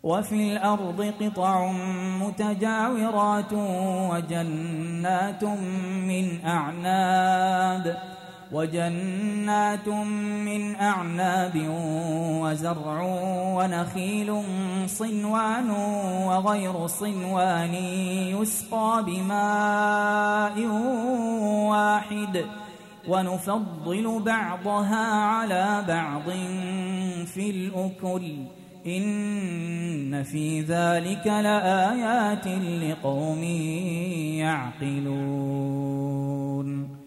وفي الأرض قطع متجاورات وجنات من أعناب وزرع ونخيل صنوان وغير صنوان يسقى بماء واحد ونفضل بعضها على بعض في الأكل إن في ذلك لآيات لقوم يعقلون.